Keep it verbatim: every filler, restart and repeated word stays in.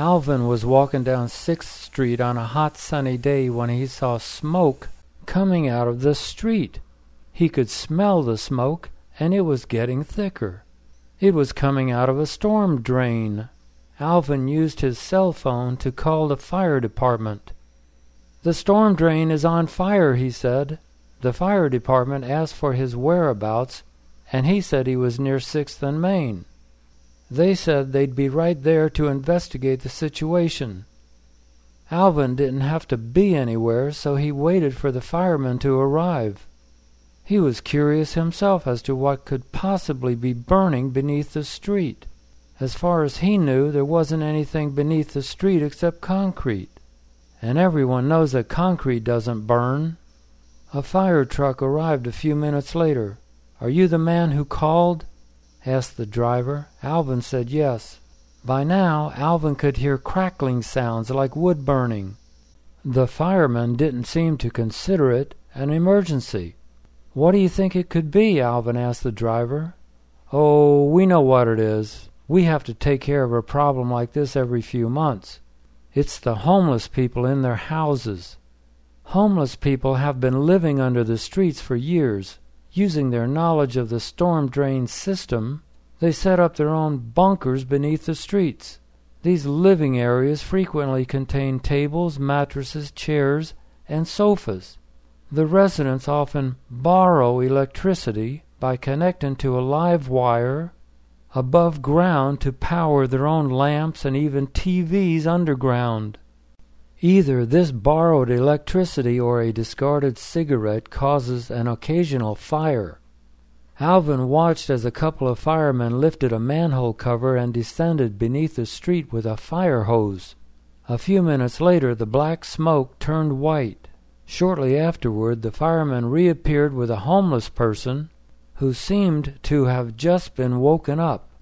Alvin was walking down sixth Street on a hot sunny day when he saw smoke coming out of the street. He could smell the smoke, and it was getting thicker. It was coming out of a storm drain. Alvin used his cell phone to call the fire department. "The storm drain is on fire," he said. The fire department asked for his whereabouts, and he said he was near sixth and Main. They said they'd be right there to investigate the situation. Alvin didn't have to be anywhere, so he waited for the firemen to arrive. He was curious himself as to what could possibly be burning beneath the street. As far as he knew, there wasn't anything beneath the street except concrete. And everyone knows that concrete doesn't burn. A fire truck arrived a few minutes later. "Are you the man who called?" asked the driver. Alvin said yes. By now, Alvin could hear crackling sounds like wood burning. The firemen didn't seem to consider it an emergency. "What do you think it could be?" Alvin asked the driver. "Oh, we know what it is. We have to take care of a problem like this every few months. It's the homeless people in their houses. Homeless people have been living under the streets for years. Using their knowledge of the storm drain system, they set up their own bunkers beneath the streets. These living areas frequently contain tables, mattresses, chairs, and sofas. The residents often borrow electricity by connecting to a live wire above ground to power their own lamps and even T Vs underground. Either this borrowed electricity or a discarded cigarette causes an occasional fire." Alvin watched as a couple of firemen lifted a manhole cover and descended beneath the street with a fire hose. A few minutes later, the black smoke turned white. Shortly afterward, the firemen reappeared with a homeless person who seemed to have just been woken up.